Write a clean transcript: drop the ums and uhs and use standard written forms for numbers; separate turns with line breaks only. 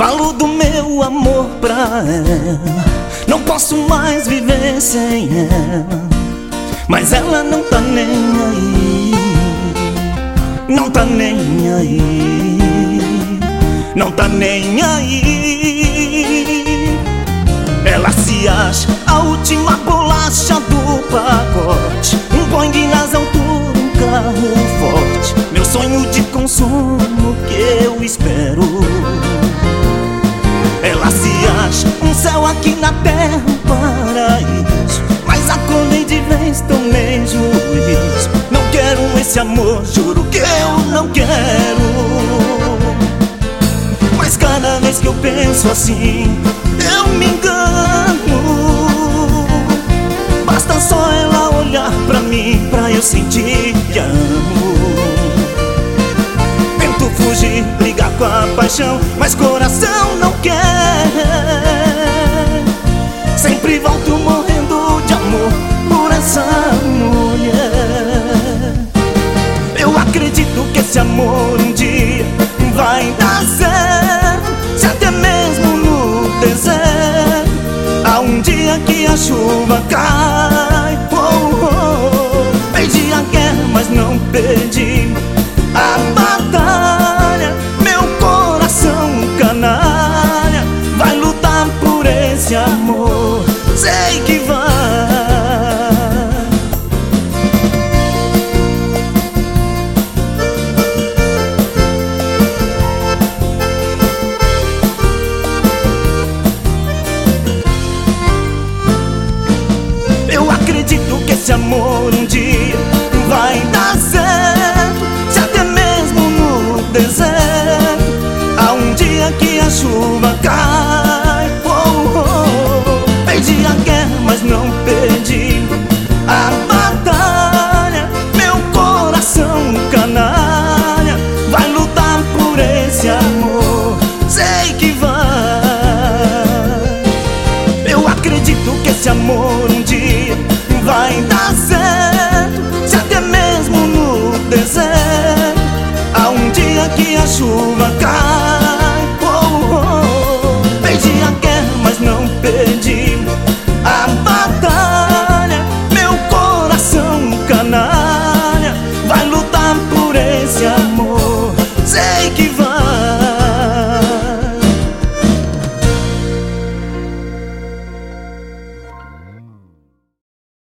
Falo do meu amor pra ela, não posso mais viver sem ela, mas ela não tá nem aí, não tá nem aí, não tá nem aí. Ela se acha a última bolacha do pacote, um Boeing nas alturas, um carro forte, meu sonho de consumo que eu espero. Ela se acha um céu aqui na terra, um paraíso, mas acordei de vez, tomei juízo. Não quero esse amor, juro que eu não quero. Mas cada vez que eu penso assim, eu me engano. Basta só ela olhar pra mim, pra eu sentir que amo. Tento fugir, brigar com a paixão, mas coração não quer. Sempre volto morrendo de amor por essa mulher. Eu acredito que esse amor um dia vai dar certo, se até mesmo no deserto há um dia que a chuva cai. Perdi a guerra, mas não perdi a batalha. Meu coração canalha vai lutar por esse amor, sei que vai. Eu acredito que esse amor um dia vai dar certo, se até mesmo no deserto há um dia que a chuva cai. Perdi a guerra, mas não perdi a batalha. Meu coração canalha vai lutar por esse amor, sei que vai. Eu acredito que esse amor um dia vai dar certo, se até mesmo no deserto há um dia que a chuva